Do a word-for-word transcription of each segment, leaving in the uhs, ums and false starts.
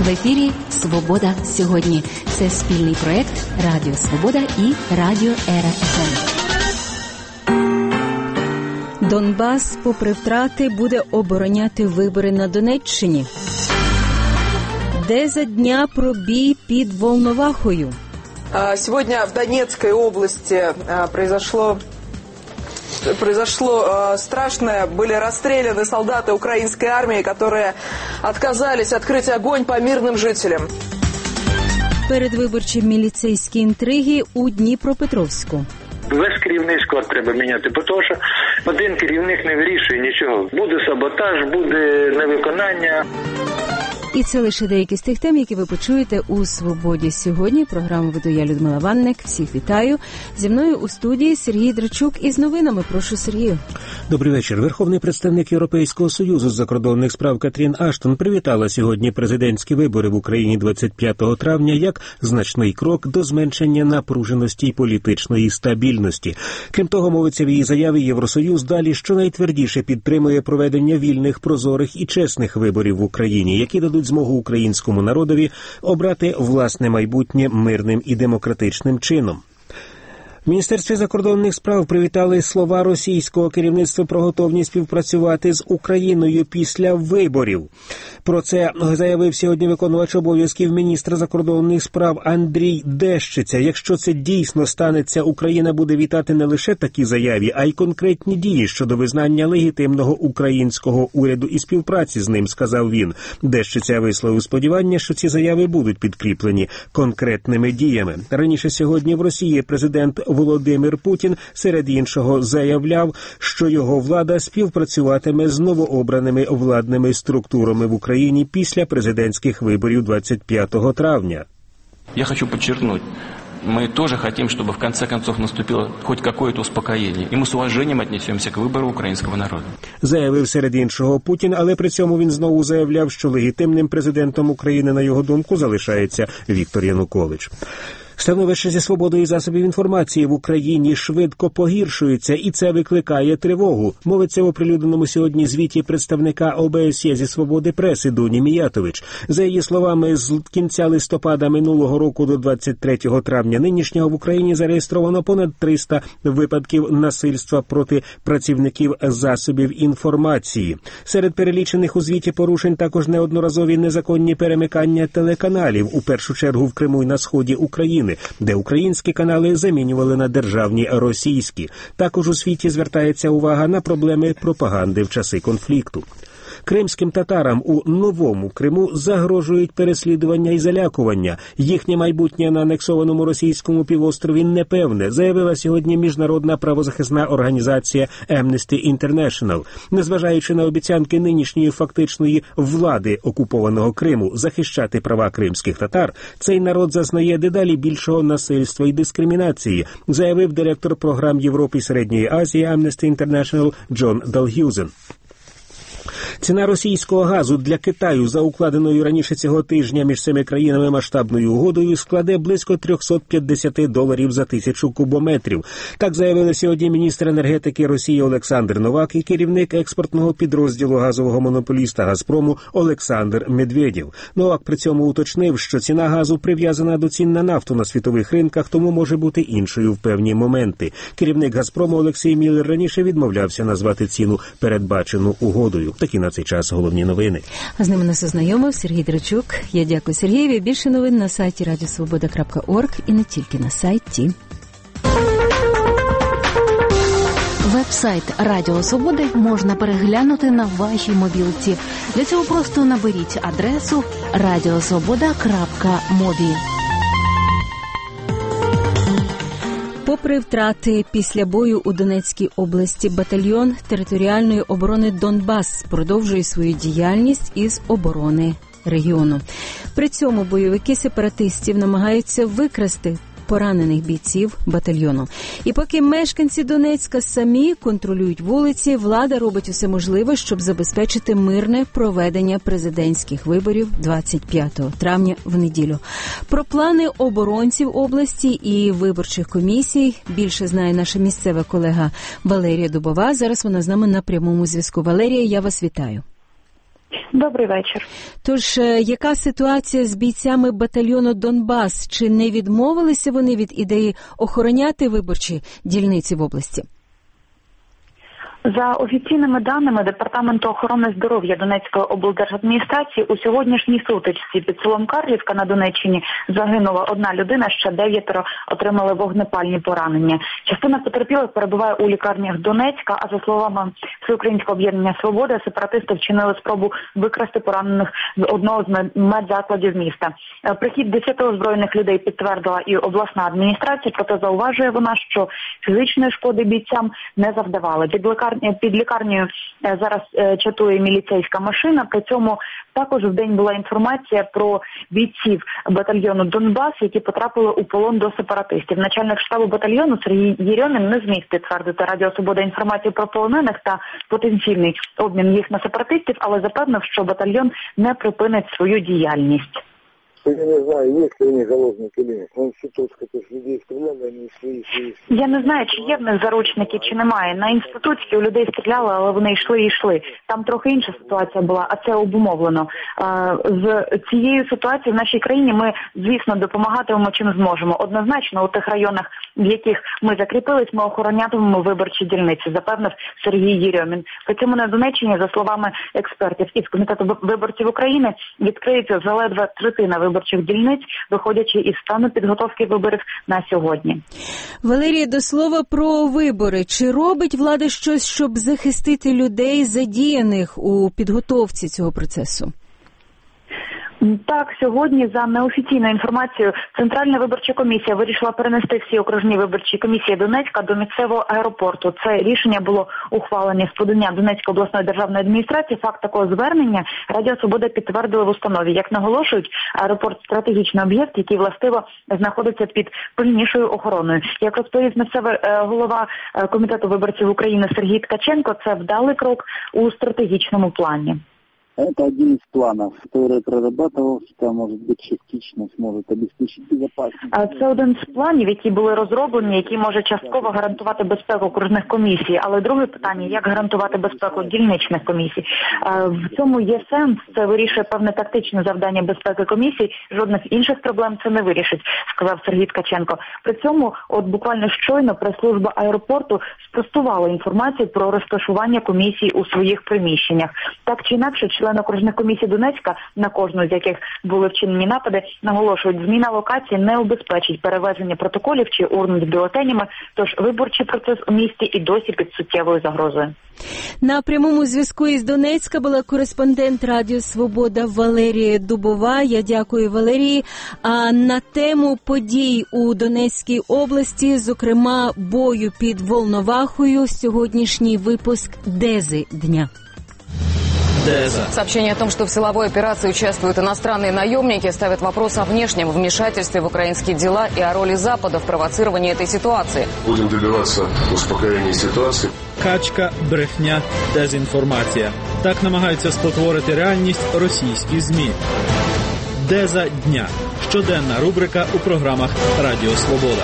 ефірі «Свобода сьогодні». Це спільний проєкт Радіо Свобода і Радіо Ера еф ем. Донбас, попри втрати, буде обороняти вибори на Донеччині. Де за дня пробій під Волновахою? Сегодня в Донецкой области произошло... Произошло э, страшное, были расстреляны солдаты украинской армии, которые отказались открыть огонь по мирным жителям. Передвиборчі міліцейські інтриги у Дніпропетровську. Весь керівний склад треба міняти, тому що один керівник не вирішує нічого. Буде саботаж, буде невиконання. І це лише деякі з тих тем, які ви почуєте у «Свободі сьогодні». Програму веду я, Людмила Ванник. Всіх вітаю. Зі мною у студії Сергій Драчук із новинами. Прошу, Сергію. Добрий вечір. Верховний представник Європейського Союзу з закордонних справ Катрін Аштон привітала сьогодні президентські вибори в Україні двадцять п'ятого травня як значний крок до зменшення напруженості і політичної стабільності. Крім того, мовиться в її заяві, Євросоюз далі щонайтвердіше підтримує проведення вільних, прозорих і чесних виборів в Україні, які дадуть змогу українському народові обрати власне майбутнє мирним і демократичним чином. В Міністерстві закордонних справ привітали слова російського керівництва про готовність співпрацювати з Україною після виборів. Про це заявив сьогодні виконувач обов'язків міністра закордонних справ Андрій Дещиця. Якщо це дійсно станеться, Україна буде вітати не лише такі заяві, а й конкретні дії щодо визнання легітимного українського уряду і співпраці з ним, сказав він. Дещиця висловив сподівання, що ці заяви будуть підкріплені конкретними діями. Раніше сьогодні в Росії президент Володимир Путін, серед іншого, заявляв, що його влада співпрацюватиме з новообраними владними структурами в Україні після президентських виборів двадцять п'ятого травня. Я хочу подчеркнуть, мы тоже хотим, чтобы в конце концов наступило хоть какое-то успокоение. И мы с уважением отнесемся к выбору украинского народа. Заявив серед іншого Путін, але при цьому він знову заявляв, що легітимним президентом України, на його думку, залишається Віктор Янукович. Становище зі свободою засобів інформації в Україні швидко погіршується, і це викликає тривогу. Мовиться в оприлюдненому сьогодні звіті представника О Б С Є зі свободи преси Дуні Міятович. За її словами, з кінця листопада минулого року до двадцять третього травня нинішнього в Україні зареєстровано понад триста випадків насильства проти працівників засобів інформації. Серед перелічених у звіті порушень також неодноразові незаконні перемикання телеканалів, у першу чергу в Криму і на сході України, де українські канали замінювали на державні російські. Також у світі звертається увага на проблеми пропаганди в часи конфлікту. Кримським татарам у Новому Криму загрожують переслідування і залякування. Їхнє майбутнє на анексованому російському півострові непевне, заявила сьогодні міжнародна правозахисна організація Amnesty International. Незважаючи на обіцянки нинішньої фактичної влади окупованого Криму захищати права кримських татар, цей народ зазнає дедалі більшого насильства і дискримінації, заявив директор програм Європи і Середньої Азії Amnesty International Джон Далгюзен. Ціна російського газу для Китаю за укладеною раніше цього тижня між цими країнами масштабною угодою складе близько триста п'ятдесят доларів за тисячу кубометрів. Так заявили сьогодні міністр енергетики Росії Олександр Новак і керівник експортного підрозділу газового монополіста «Газпрому» Олександр Медведєв. Новак при цьому уточнив, що ціна газу прив'язана до цін на нафту на світових ринках, тому може бути іншою в певні моменти. Керівник «Газпрому» Олексій Міллер раніше відмовлявся назвати ціну передбачену угодою. Такі на цей час головні новини. А з ними нас ознайомив Сергій Драчук. Я дякую Сергієві. Більше новин на сайті радіо свобода крапка орг і не тільки на сайті. Веб-сайт Радіо Свободи можна переглянути на вашій мобілці. Для цього просто наберіть адресу радіо свобода крапка мобі. Попри втрати після бою у Донецькій області, батальйон територіальної оборони «Донбас» продовжує свою діяльність із оборони регіону. При цьому бойовики сепаратистів намагаються викрасти поранених бійців батальйону. І поки мешканці Донецька самі контролюють вулиці, влада робить усе можливе, щоб забезпечити мирне проведення президентських виборів двадцять п'ятого травня в неділю. Про плани оборонців області і виборчих комісій більше знає наша місцева колега Валерія Дубова. Зараз вона з нами на прямому зв'язку. Валерія, я вас вітаю. Добрий вечір. Тож, яка ситуація з бійцями батальйону «Донбас»? Чи не відмовилися вони від ідеї охороняти виборчі дільниці в області? За офіційними даними Департаменту охорони здоров'я Донецької облдержадміністрації, у сьогоднішній сутичці під селом Карлівка на Донеччині загинула одна людина, ще дев'ятеро отримали вогнепальні поранення. Частина потерпілих перебуває у лікарнях Донецька, а за словами Всеукраїнського об'єднання «Свобода», сепаратисти вчинили спробу викрасти поранених з одного з медзакладів міста. Прихід десяти озброєних людей підтвердила і обласна адміністрація, проте зауважує вона, що фізичної шкоди бійцям не завдавали. Під Під лікарнею зараз чатує міліцейська машина. При цьому також в день була інформація про бійців батальйону «Донбас», які потрапили у полон до сепаратистів. Начальник штабу батальйону Сергій Єрьомін не зміг підтвердити Радіо Свобода інформацію про полонених та потенційний обмін їх на сепаратистів, але запевнив, що батальйон не припинить свою діяльність. Я не знаю, есть ли у них заложники или нет. Он все тут с людей стреляли, они шли, шли, шли. Я не знаю, чи є в них заручники, чи немає. На інститутській у людей стріляли, але вони йшли і йшли. Там трохи інша ситуація була, а це обумовлено. З цією ситуацією в нашій країні ми, звісно, допомагатимемо чим зможемо. Однозначно, у тих районах, в яких ми закріпились, ми охоронятимемо виборчі дільниці, запевнив Сергій Єрьомін. При цьому на Донеччині, за словами експертів із Комітету виборців України, відкриється заледве третина виборчих дільниць, виходячи із стану підготовки виборів на сьогодні. Валерія, до слова про вибори. Чи робить влада щось, щоб захистити людей, задіяних у підготовці цього процесу? Так, сьогодні, за неофіційною інформацією, Центральна виборча комісія вирішила перенести всі окружні виборчі комісії Донецька до місцевого аеропорту. Це рішення було ухвалене з подання Донецької обласної державної адміністрації. Факт такого звернення Радіо Свобода підтвердили в установі. Як наголошують, аеропорт – стратегічний об'єкт, який властиво знаходиться під пильнішою охороною. Як розповів місцевий голова Комітету виборців України Сергій Ткаченко, це вдалий крок у стратегічному плані. Это один из планов, который прорабатывался, может быть, частично сможет обеспечить безопасность. Це один з планів, які були розроблені, які може частково гарантувати безпеку окружних комісій. Але друге питання, як гарантувати безпеку дільничних комісій. В цьому є сенс, це вирішує певне тактичне завдання безпеки комісій, жодних інших проблем це не вирішить, сказав Сергій Ткаченко. При цьому, от буквально щойно прес-служба аеропорту спростувала інформацію про розташування комісій у своїх приміщеннях. Так чи інакше, члени окружних комісій Донецька, на кожну з яких були вчинені напади, наголошують, зміна локації не обезпечить перевезення протоколів чи урн з бюлетенями, тож виборчий процес у місті і досі під суттєвою загрозою. На прямому зв'язку із Донецька була кореспондент Радіо Свобода Валерія Дубова. Я дякую, Валерії. А на тему подій у Донецькій області, зокрема бою під Волновахою, сьогоднішній випуск «Дези дня». Сообщение о том, что в силовой операции участвуют иностранные наемники, ставит вопрос о внешнем вмешательстве в украинские дела и о роли Запада в провоцировании этой ситуации. Будем добиваться успокоения ситуации. Качка, брехня, дезінформація. Так намагаються спотворити реальність російські ЗМІ. Деза дня. Щоденна рубрика у програмах Радіо Свобода.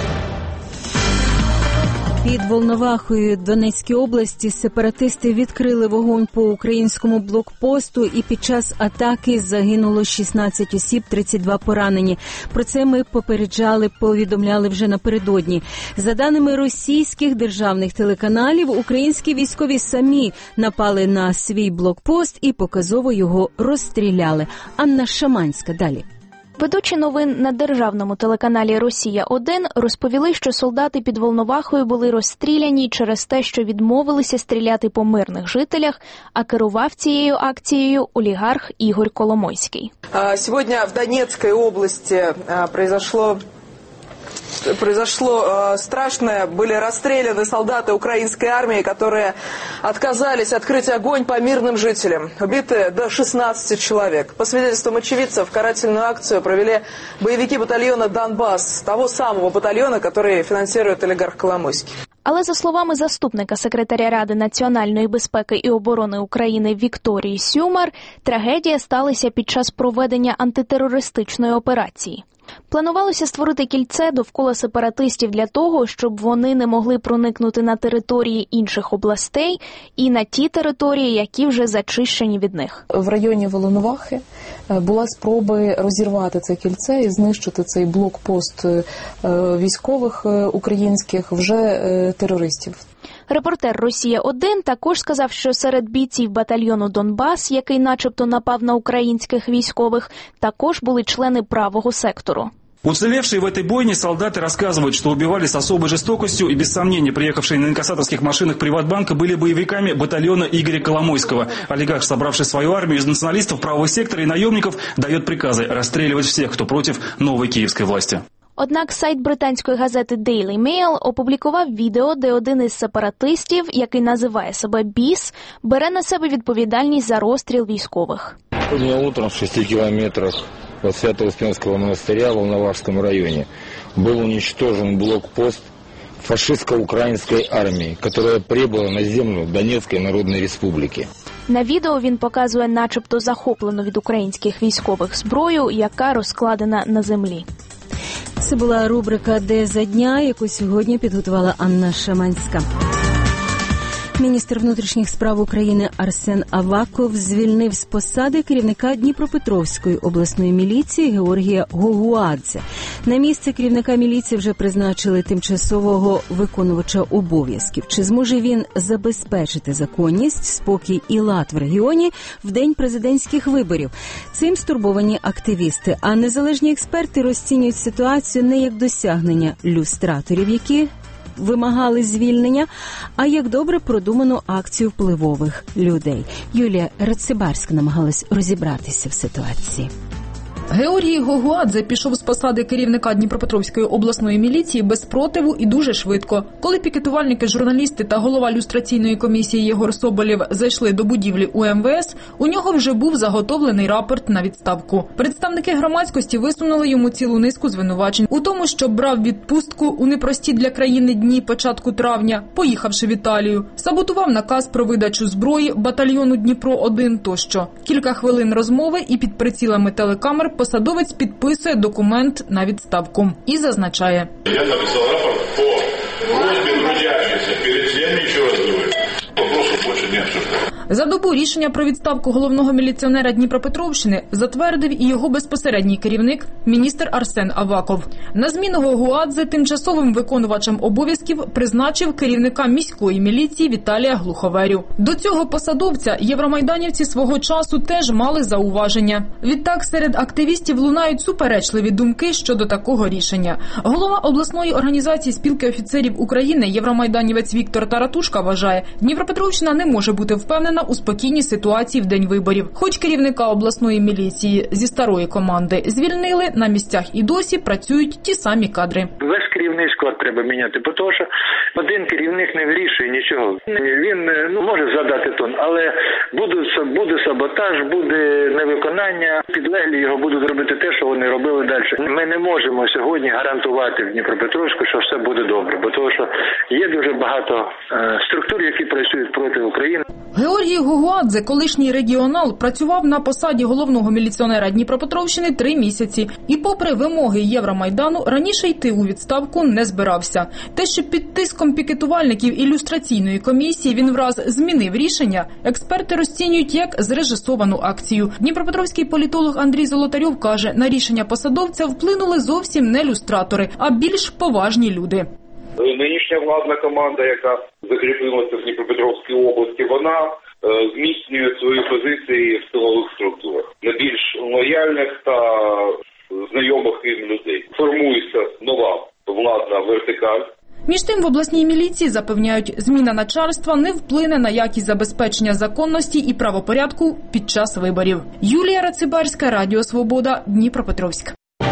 Під Волновахою Донецькій області сепаратисти відкрили вогонь по українському блокпосту, і під час атаки загинуло шістнадцять осіб, тридцять два поранені. Про це ми попереджали, повідомляли вже напередодні. За даними російських державних телеканалів, українські військові самі напали на свій блокпост і показово його розстріляли. Анна Шаманська далі. Ведучі новин на державному телеканалі «Росія один» розповіли, що солдати під Волновахою були розстріляні через те, що відмовилися стріляти по мирних жителях, а керував цією акцією олігарх Ігор Коломойський. Сьогодні в Донецькій області произошло Произошло э, страшное. Были расстреляны солдаты украинской армии, которые отказались открыть огонь по мирным жителям. Убиты до шестнадцати человек. По свидетельствам очевидцев, карательную акцию провели боевики батальона «Донбас», того самого батальона, который финансирует олигарх Коломойский. Але за словами заступника секретаря Ради національної безпеки і оборони України Вікторії Сюмар, трагедія сталася під час проведення антитерористичної операції. Планувалося створити кільце довкола сепаратистів для того, щоб вони не могли проникнути на території інших областей і на ті території, які вже зачищені від них. В районі Волновахи була спроба розірвати це кільце і знищити цей блокпост військових українських вже терористів. Репортер «Росія один» також сказав, що серед бійців батальйону «Донбас», який начебто напав на українських військових, також були члени правого сектору. Уцелевшие в этой бойне солдаты рассказывают, что убивали с особой жестокостью и без сомнений приехавшие на инкассаторских машинах Приватбанка были боевиками батальона Игоря Коломойского. Олигарх, собравший свою армию из националистов правого сектора и наемников, дает приказы расстреливать всех, кто против новой киевской власти. Однак сайт британської газети Daily Mail опублікував відео, де один із сепаратистів, який називає себе Біс, бере на себе відповідальність за розстріл військових. Сьогодні утром в шести кілометрах від Свято-Успенського монастиря в Волновахському районі був уничтожен блокпост фашистско-української армії, яка прибула на землю Донецької Народної Республіки. На відео він показує начебто захоплену від українських військових зброю, яка розкладена на землі. Це була рубрика «Де за дня», яку сьогодні підготувала Анна Шаманська. Міністр внутрішніх справ України Арсен Аваков звільнив з посади керівника Дніпропетровської обласної міліції Георгія Гогуадзе. На місце керівника міліції вже призначили тимчасового виконувача обов'язків. Чи зможе він забезпечити законність, спокій і лад в регіоні в день президентських виборів? Цим стурбовані активісти, а незалежні експерти розцінюють ситуацію не як досягнення люстраторів, які вимагали звільнення, а як добре продуману акцію впливових людей. Юлія Рацибарська намагалась розібратися в ситуації. Георгій Гогуадзе пішов з посади керівника Дніпропетровської обласної міліції без спротиву і дуже швидко. Коли пікетувальники, журналісти та голова люстраційної комісії Єгор Соболєв зайшли до будівлі у ем ве ес, у нього вже був заготовлений рапорт на відставку. Представники громадськості висунули йому цілу низку звинувачень у тому, що брав відпустку у непрості для країни дні початку травня, поїхавши в Італію, саботував наказ про видачу зброї батальйону Дніпро один тощо. Кілька хвилин розмови і під прицілами телекамер посадовець підписує документ на відставку і зазначає: Я написав рапорт по просьбі трудящихся, перед цим нічого не зробив. Вопросов більше не обсуждав. За добу рішення про відставку головного міліціонера Дніпропетровщини затвердив і його безпосередній керівник, міністр Арсен Аваков. На зміну Гогуадзе тимчасовим виконувачем обов'язків призначив керівника міської міліції Віталія Глуховерю. До цього посадовця євромайданівці свого часу теж мали зауваження. Відтак серед активістів лунають суперечливі думки щодо такого рішення. Голова обласної організації спілки офіцерів України євромайданівець Віктор Таратушка вважає, Дніпропетровщина не може бути впевнена у спокійній ситуації в день виборів. Хоч керівника обласної міліції зі старої команди звільнили, на місцях і досі працюють ті самі кадри. Весь керівний склад треба міняти, тому що один керівник не вирішує нічого. Він ну, може задати тон, але буде, буде саботаж, буде невиконання, підлеглі його будуть робити те, що вони робили далі. Ми не можемо сьогодні гарантувати в Дніпропетровську, що все буде добре, бо тому що є дуже багато е, структур, які працюють проти України. Георгій Гогуадзе, колишній регіонал, працював на посаді головного міліціонера Дніпропетровщини три місяці. І попри вимоги Євромайдану, раніше йти у відставку не збирався. Те, що під тиском пікетувальників і люстраційної комісії він враз змінив рішення, експерти розцінюють як зрежисовану акцію. Дніпропетровський політолог Андрій Золотарьов каже, на рішення посадовця вплинули зовсім не люстратори, а більш поважні люди. Нинішня владна команда, яка закріпилася в Дніпропетровській області, вона е, зміцнює свої позиції в силових структурах на більш лояльних та знайомих їм людей. Формується нова владна вертикаль. Між тим, в обласній міліції запевняють, зміна начальства не вплине на якість забезпечення законності і правопорядку під час виборів. Юлія Рацибарська, Радіо Свобода, Дніпропетровськ.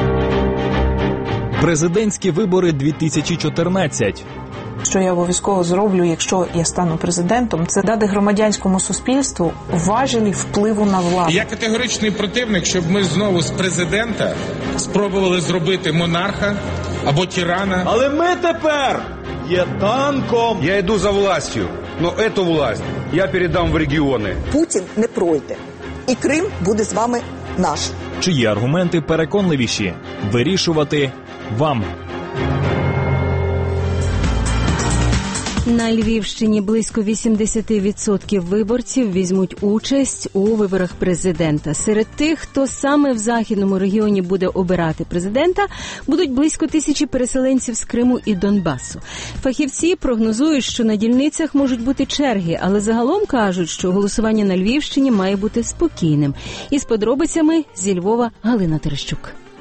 Президентські вибори дві тисячі чотирнадцять. Що я обов'язково зроблю, якщо я стану президентом, це дати громадянському суспільству важелі впливу на владу. Я категоричний противник, щоб ми знову з президента спробували зробити монарха або тирана. Але ми тепер є танком. Я йду за властю, але цю власть я передам в регіони. Путін не пройде. І Крим буде з вами наш. Чиї аргументи переконливіші? Вирішувати вам. На Львівщині близько вісімдесят відсотків виборців візьмуть участь у виборах президента. Серед тих, хто саме в західному регіоні буде обирати президента, будуть близько тисячі переселенців з Криму і Донбасу. Фахівці прогнозують, що на дільницях можуть бути черги, але загалом кажуть, що голосування на Львівщині має бути спокійним. Із подробицями зі Львова Галина Терещук.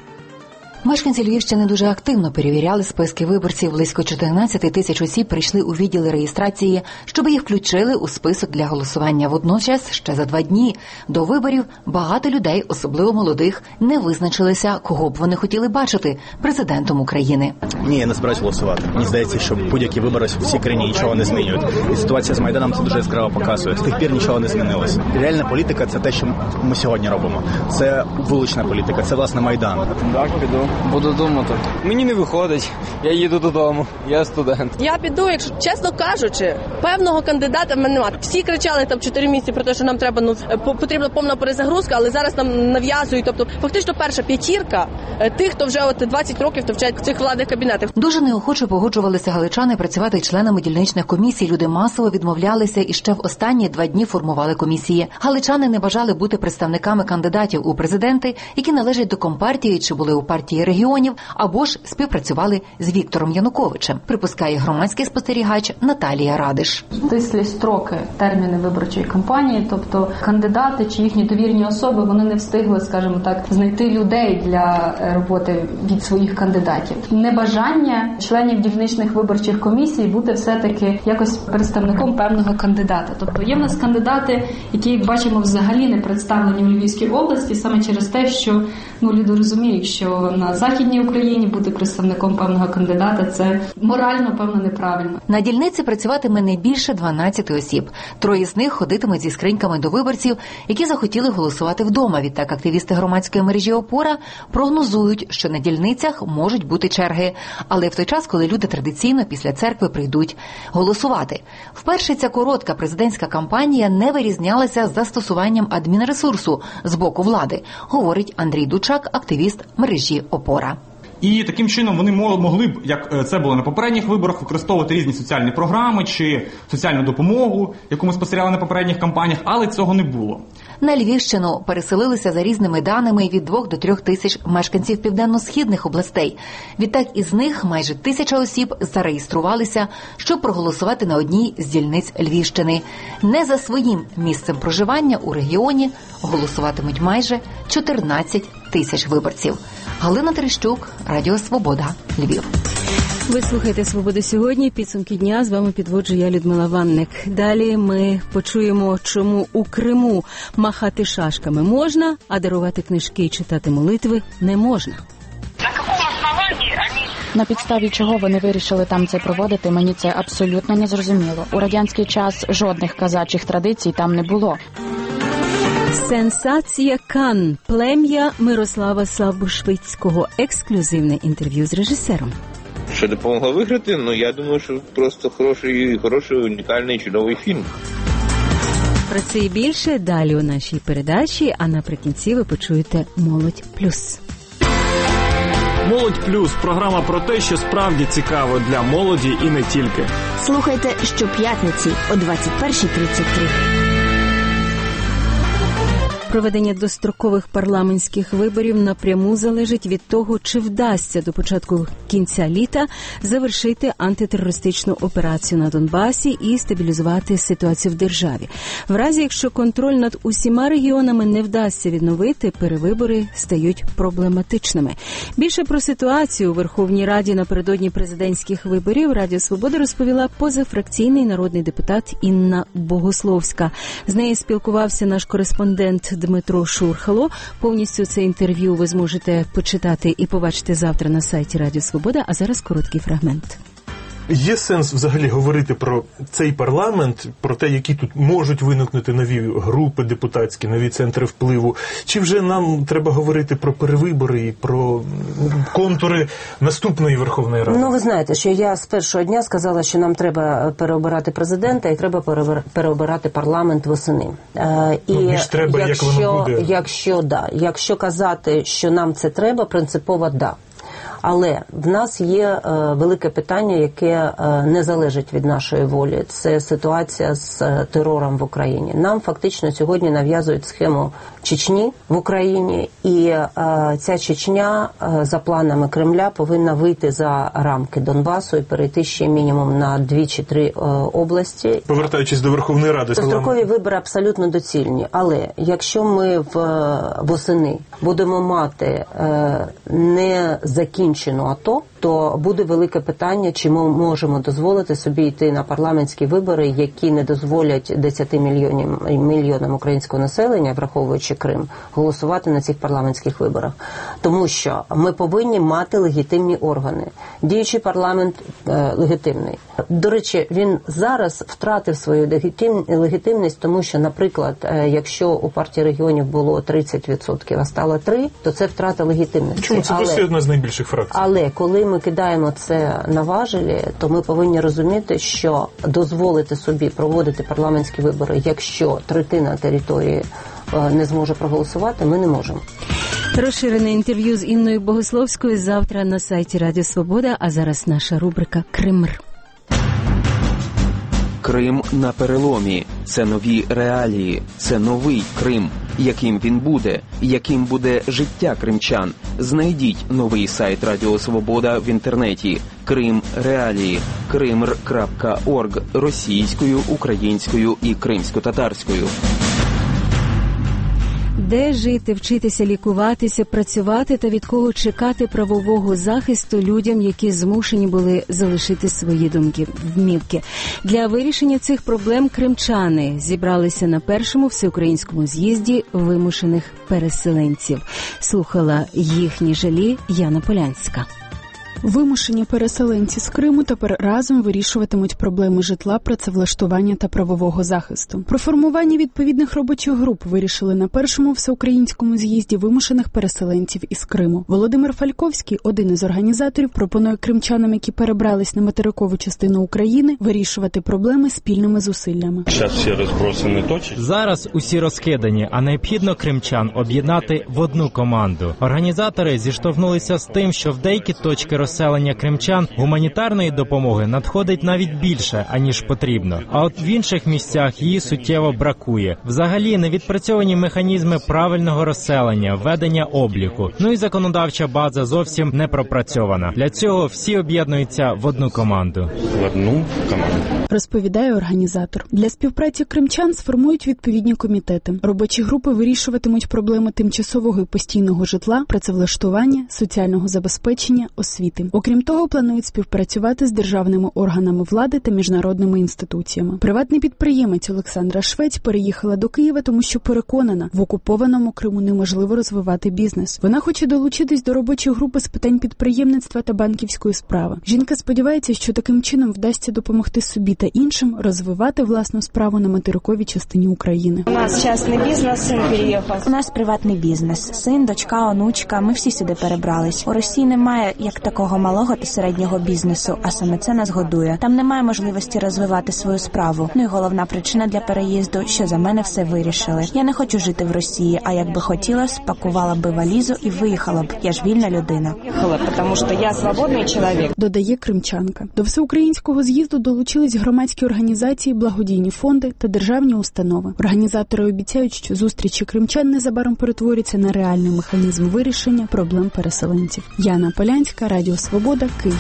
Мешканці Львівщини дуже активно перевіряли списки виборців. Близько чотирнадцять тисяч осіб прийшли у відділи реєстрації, щоб їх включили у список для голосування. Водночас, ще за два дні до виборів багато людей, особливо молодих, не визначилися, кого б вони хотіли бачити президентом України. Ні, я не збираюсь голосувати. Мені здається, що будь-які вибори в усій країні нічого не змінюють. І ситуація з Майданом це дуже яскраво показує. З тих пір нічого не змінилось. Реальна політика – це те, що ми сьогодні робимо. Це вулична політика, це, власне, Майдан. Так, піду. Буду думати. Мені не виходить. Я їду додому. Я студент. Я піду, якщо чесно кажучи, певного кандидата в мене немає. Всі кричали там чотири місяці про те, що нам треба, ну, потрібна повна перезагрузка, але зараз нам нав'язують. Тобто, фактично перша п'ятірка тих, хто вже от двадцять років товчать в цих владних кабінетах. Дуже неохоче погоджувалися галичани працювати членами дільничних комісій. Люди масово відмовлялися і ще в останні два дні формували комісії. Галичани не бажали бути представниками кандидатів у президенти, які належать до Компартії чи були у партії регіонів, або ж співпрацювали з Віктором Януковичем, припускає громадський спостерігач Наталія Радиш. Стислі строки, терміни виборчої кампанії, тобто кандидати чи їхні довірні особи, вони не встигли, скажімо так, знайти людей для роботи від своїх кандидатів. Небажання членів дільничних виборчих комісій бути все-таки якось представником певного кандидата. Тобто є в нас кандидати, які, як бачимо, взагалі не представлені в Львівській області, саме через те, що ну, люди розуміють, що на Західній Україні бути представником певного кандидата – це морально, певно, неправильно. На дільниці працюватиме не більше дванадцять осіб. Троє з них ходитимуть зі скриньками до виборців, які захотіли голосувати вдома. Відтак активісти громадської мережі «Опора» прогнозують, що на дільницях можуть бути черги, але в той час, коли люди традиційно після церкви прийдуть голосувати. Вперше ця коротка президентська кампанія не вирізнялася застосуванням адмінресурсу з боку влади, говорить Андрій Дучак, активіст мережі «Опора». І таким чином вони могли б, як це було на попередніх виборах, використовувати різні соціальні програми чи соціальну допомогу, яку ми спостерігали на попередніх кампаніях, але цього не було. На Львівщину переселилися за різними даними від двох до трьох тисяч мешканців південно-східних областей. Відтак із них майже тисяча осіб зареєструвалися, щоб проголосувати на одній з дільниць Львівщини. Не за своїм місцем проживання у регіоні голосуватимуть майже чотирнадцять тисяч виборців. Галина Терещук, Радіо Свобода, Львів. Ви слухаєте «Свободу сьогодні». Підсумки дня. З вами підводжу я, Людмила Ванник. Далі ми почуємо, чому у Криму махати шашками можна, а дарувати книжки і читати молитви не можна. На підставі чого вони вирішили там це проводити, мені це абсолютно не зрозуміло. У радянський час жодних казачих традицій там не було. Сенсація Кан. Плем'я Мирослава Слабушвицького. Ексклюзивне інтерв'ю з режисером. Що допомогло виграти? Ну, я думаю, що просто хороший, хороший, унікальний, чудовий фільм. Про це і більше далі у нашій передачі, а наприкінці ви почуєте «Молодь плюс». «Молодь плюс» – програма про те, що справді цікаво для молоді і не тільки. Слухайте щоп'ятниці о двадцять перша тридцять три. Проведення дострокових парламентських виборів напряму залежить від того, чи вдасться до початку кінця літа завершити антитерористичну операцію на Донбасі і стабілізувати ситуацію в державі. В разі, якщо контроль над усіма регіонами не вдасться відновити, перевибори стають проблематичними. Більше про ситуацію у Верховній Раді напередодні президентських виборів Радіо Свобода розповіла позафракційний народний депутат Інна Богословська. З нею спілкувався наш кореспондент Дмитро Шурхало. Повністю це інтерв'ю ви зможете почитати і побачити завтра на сайті Радіо Свобода, а зараз короткий фрагмент. Є сенс взагалі говорити про цей парламент, про те, які тут можуть виникнути нові групи депутатські, нові центри впливу? Чи вже нам треба говорити про перевибори і про контури наступної Верховної Ради? Ну, ви знаєте, що я з першого дня сказала, що нам треба переобирати президента і треба переобирати парламент восени. Е, і ну, ж треба, якщо, як воно буде. Якщо, да, якщо казати, що нам це треба, принципово да. Але в нас є е, велике питання, яке е, не залежить від нашої волі. Це ситуація з е, терором в Україні. Нам фактично сьогодні нав'язують схему Чечні в Україні, і е, ця Чечня е, за планами Кремля повинна вийти за рамки Донбасу і перейти ще мінімум на дві чи три е, області. Повертаючись до Верховної Ради. Строкові вибори абсолютно доцільні. Але якщо ми в восени будемо мати е, не закінчення АТО, то буде велике питання, чи ми можемо дозволити собі йти на парламентські вибори, які не дозволять десяти мільйонам, мільйонам українського населення, враховуючи Крим, голосувати на цих парламентських виборах. Тому що ми повинні мати легітимні органи. Діючий парламент е, легітимний. До речі, він зараз втратив свою легітим, легітимність, тому що, наприклад, е, якщо у партії регіонів було тридцять відсотків, а стало три, то це втрата легітимності. Чому? Це досі одна з найбільших фракцій. Але коли ми кидаємо це на важелі, то ми повинні розуміти, що дозволити собі проводити парламентські вибори, якщо третина території не зможе проголосувати, ми не можемо. Розширене інтерв'ю з Інною Богословською завтра на сайті Радіо Свобода, а зараз наша рубрика «Кримр». Крим на переломі. Це нові реалії. Це новий Крим. Яким він буде? Яким буде життя кримчан? Знайдіть новий сайт Радіо Свобода в інтернеті. Крим реалії. кримр крапка орг російською, українською і кримсько-татарською. Де жити, вчитися, лікуватися, працювати та від кого чекати правового захисту людям, які змушені були залишити свої думки, вмівки. Для вирішення цих проблем кримчани зібралися на першому всеукраїнському з'їзді вимушених переселенців. Слухала їхні жалі Яна Полянська. Вимушені переселенці з Криму тепер разом вирішуватимуть проблеми житла, працевлаштування та правового захисту. Про формування відповідних робочих груп вирішили на першому всеукраїнському з'їзді вимушених переселенців із Криму. Володимир Фальковський, один із організаторів, пропонує кримчанам, які перебрались на материкову частину України, вирішувати проблеми спільними зусиллями. Зараз всі розбросані точки. Зараз усі розкидані, а необхідно кримчан об'єднати в одну команду. Організатори зіштовхнулися з тим, що в деякі точки розселення кримчан гуманітарної допомоги надходить навіть більше, аніж потрібно. А от в інших місцях її суттєво бракує. Взагалі не відпрацьовані механізми правильного розселення, ведення обліку. Ну і законодавча база зовсім не пропрацьована. Для цього всі об'єднуються в одну команду. В одну команду. Розповідає організатор. Для співпраці кримчан сформують відповідні комітети. Робочі групи вирішуватимуть проблеми тимчасового і постійного житла, працевлаштування, соціального забезпечення, освіти. Окрім того, планують співпрацювати з державними органами влади та міжнародними інституціями. Приватний підприємець Олександра Швець переїхала до Києва, тому що переконана, в окупованому Криму неможливо розвивати бізнес. Вона хоче долучитись до робочої групи з питань підприємництва та банківської справи. Жінка сподівається, що таким чином вдасться допомогти собі та іншим розвивати власну справу на материковій частині України. У нас частний бізнес, син переїхав. У нас приватний бізнес. Син, дочка, онучка, ми всі сюди перебрались. У Росії немає як такого малого та середнього бізнесу, а саме це нас годує. Там немає можливості розвивати свою справу. Ну і головна причина для переїзду, що за мене все вирішили. Я не хочу жити в Росії, а якби хотіла, спакувала би валізу і виїхала б. Я ж вільна людина. Виїхала, тому що я свободний чоловік. Додає кримчанка. До всеукраїнського з'їзду долучились громадські організації, благодійні фонди та державні установи. Організатори обіцяють, що зустрічі кримчан незабаром перетворяться на реальний механізм вирішення проблем переселенців. Яна Полянська, Радіо Свобода, Київ.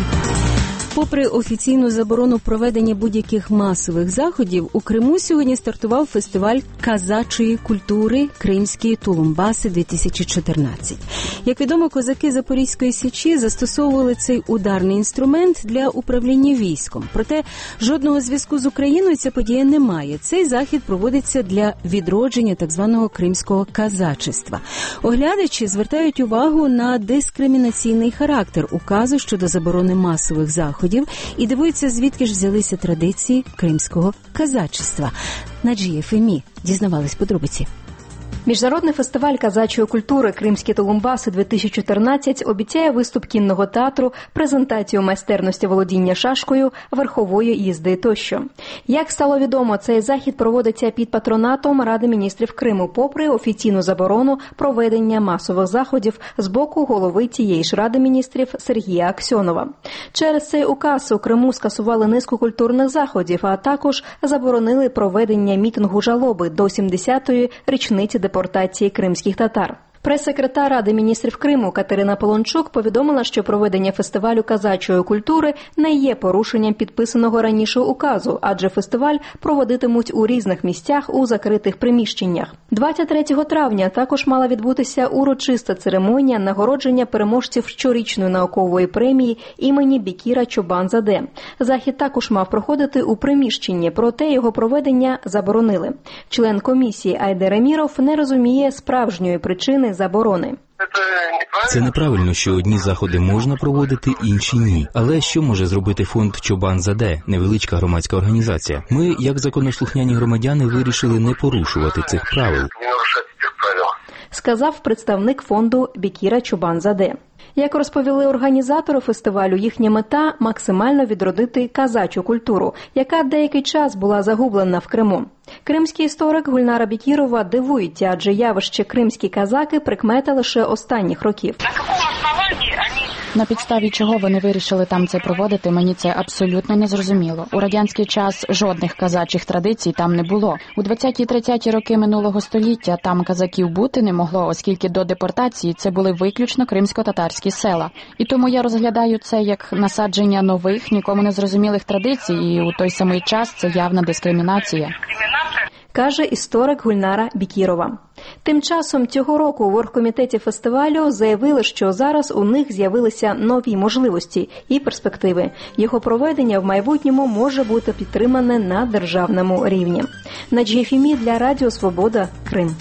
Попри офіційну заборону проведення будь-яких масових заходів, у Криму сьогодні стартував фестиваль казачої культури «Кримські Тулумбаси-дві тисячі чотирнадцять». Як відомо, козаки Запорізької Січі застосовували цей ударний інструмент для управління військом. Проте жодного зв'язку з Україною ця подія не має. Цей захід проводиться для відродження так званого кримського казачества. Оглядачі звертають увагу на дискримінаційний характер указу щодо заборони масових заходів. заходів і дивуються, звідки ж взялися традиції кримського казачества. На джі еф ем і дізнавались подробиці. Міжнародний фестиваль казачої культури «Кримські Толумбаси-дві тисячі чотирнадцять» обіцяє виступ кінного театру, презентацію майстерності володіння шашкою, верхової їзди тощо. Як стало відомо, цей захід проводиться під патронатом Ради міністрів Криму, попри офіційну заборону проведення масових заходів з боку голови тієї ж Ради міністрів Сергія Аксьонова. Через цей указ у Криму скасували низку культурних заходів, а також заборонили проведення мітингу жалоби до сімдесятої річниці депортації кримських татар. Прес-секретар Ради міністрів Криму Катерина Полончук повідомила, що проведення фестивалю казачої культури не є порушенням підписаного раніше указу, адже фестиваль проводитимуть у різних місцях у закритих приміщеннях. двадцять третього травня також мала відбутися урочиста церемонія нагородження переможців щорічної наукової премії імені Бекіра Чобанзаде. Захід також мав проходити у приміщенні, проте його проведення заборонили. Член комісії Айдер Еміров не розуміє справжньої причини заборони. Це неправильно, що одні заходи можна проводити, інші ні. Але що може зробити фонд Чобанзаде, невеличка громадська організація? Ми, як законослухняні громадяни, вирішили не порушувати цих правил. Сказав представник фонду Бекіра Чобанзаде. Як розповіли організатори фестивалю, їхня мета – максимально відродити казачу культуру, яка деякий час була загублена в Криму. Кримський історик Гульнара Бекірова дивується, адже явище «кримські казаки» – прикмета лише останніх років. На підставі чого вони вирішили там це проводити, мені це абсолютно не зрозуміло. У радянський час жодних казачих традицій там не було. У двадцяті-тридцяті роки минулого століття там казаків бути не могло, оскільки до депортації це були виключно кримсько-татарські села. І тому я розглядаю це як насадження нових, нікому не зрозумілих традицій, і у той самий час це явна дискримінація. Каже історик Гульнара Бекірова. Тим часом цього року в оргкомітеті фестивалю заявили, що зараз у них з'явилися нові можливості і перспективи. Його проведення в майбутньому може бути підтримане на державному рівні. На джі еф ем і для Радіо Свобода, Крим.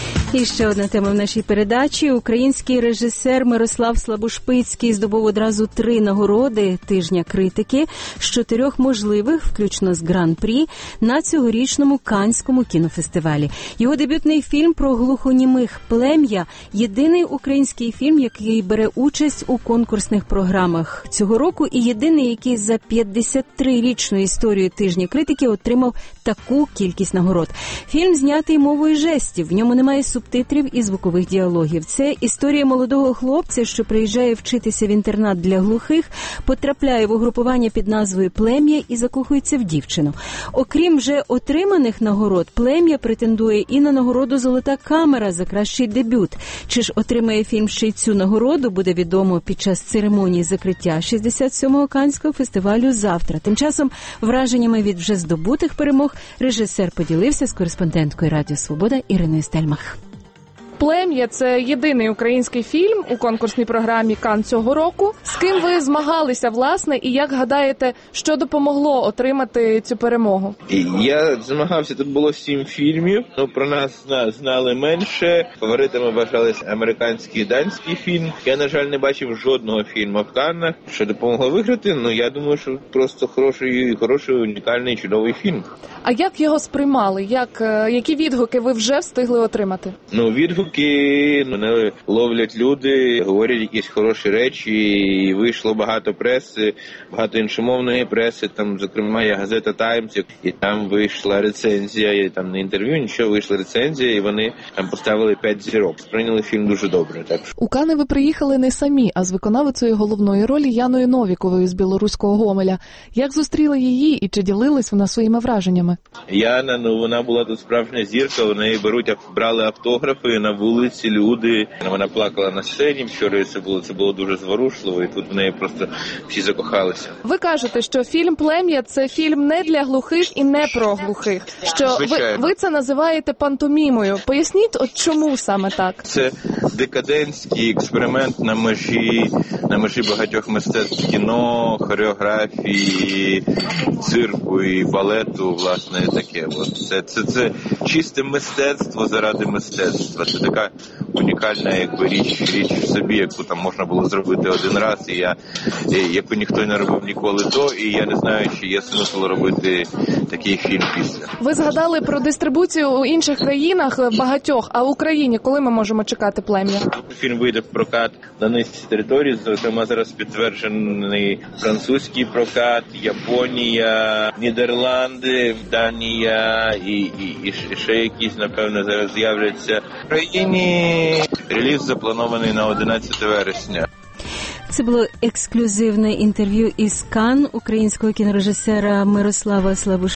І ще одна тема в нашій передачі. Український режисер Мирослав Слабошпицький здобув одразу три нагороди «Тижня критики» з чотирьох можливих, включно з Гран-прі, на цьогорічному Каннському кінофестивалі. Його дебютний фільм про глухонімих «Плем'я» – єдиний український фільм, який бере участь у конкурсних програмах цього року, і єдиний, який за п'ятдесятитрирічну історію «Тижня критики» отримав таку кількість нагород. Фільм знятий мовою жестів, в ньому немає субтитрів і звукових діалогів. Це історія молодого хлопця, що приїжджає вчитися в інтернат для глухих, потрапляє в угрупування під назвою «Плем'я» і закохується в дівчину. Окрім вже отриманих нагород, «Плем'я» претендує і на нагороду «Золота камера» за кращий дебют. Чи ж отримає фільм ще й цю нагороду, буде відомо під час церемонії закриття шістдесят сьомого Каннського фестивалю завтра. Тим часом враженнями від вже здобутих перемог режисер поділився з кореспонденткою Радіо Свобода Іриною Стельмах. «Плем'я» – це єдиний український фільм у конкурсній програмі «Кан» цього року. З ким ви змагалися, власне, і як гадаєте, що допомогло отримати цю перемогу? Я змагався, тут було сім фільмів, ну, про нас знали менше. Фаворитами вважались американський і данський фільм. Я, на жаль, не бачив жодного фільму в Каннах. Що допомогло виграти? Ну, я думаю, що просто хороший, хороший, унікальний, чудовий фільм. А як його сприймали? Як, які відгуки ви вже встигли отримати? Ну, відгуки мене ловлять люди, говорять якісь хороші речі, і вийшло багато преси, багато іншомовної преси, там, зокрема, є газета «Таймс», і там вийшла рецензія, і там не інтерв'ю, нічого, вийшла рецензія, і вони там поставили п'ять зірок. Сприйняли фільм дуже добре. Так що... У Канни ви приїхали не самі, а з виконавицею головної ролі Яною Новіковою з білоруського Гомеля. Як зустріли її і чи ділились вона своїми враженнями? Яна, ну, вона була тут справжня зірка, в неї беруть, брали автографи на вулиці, люди. Вона плакала на сцені вчора, це було, це було дуже зворушливо, і тут в неї просто всі закохалися. Ви кажете, що фільм «Плем'я» – це фільм не для глухих і не про глухих. Що ви, ви це називаєте пантомімою. Поясніть, от чому саме так? Це декадентський експеримент на межі, на межі багатьох мистецтв: кіно, хореографії, цирку і балету, власне, таке. От це, це, це чисте мистецтво заради мистецтва. Це така унікальна якби річ, річ в собі, яку там можна було зробити один раз, і я, і, яку ніхто не робив ніколи до, і я не знаю, чи є смисл робити такий фільм після. Ви згадали про дистрибуцію у інших країнах багатьох, а в Україні коли ми можемо чекати «Плем'я»? Фільм вийде в прокат на низці територій, зокрема зараз підтверджений французький прокат, Японія, Нідерланди, Данія і, і, і ще якісь, напевно, зараз з'являться. В країні реліз запланований на одинадцяте вересня. Це було ексклюзивне інтерв'ю із Кан українського кінорежисера Мирослава Слабуша.